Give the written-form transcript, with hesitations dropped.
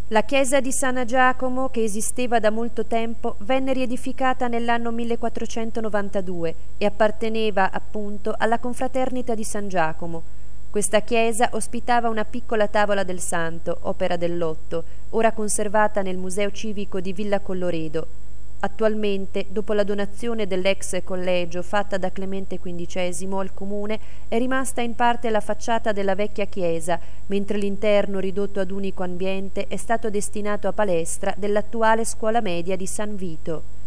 La chiesa di San Giacomo, che esisteva da molto tempo, venne riedificata nell'anno 1492 e apparteneva appunto alla confraternita di San Giacomo. Questa chiesa ospitava una piccola tavola del santo, opera dell'Otto, ora conservata nel Museo Civico di Villa Colloredo. Attualmente, dopo la donazione dell'ex collegio fatta da Clemente XV al comune, è rimasta in parte la facciata della vecchia chiesa, mentre l'interno, ridotto ad unico ambiente, è stato destinato a palestra dell'attuale scuola media di San Vito.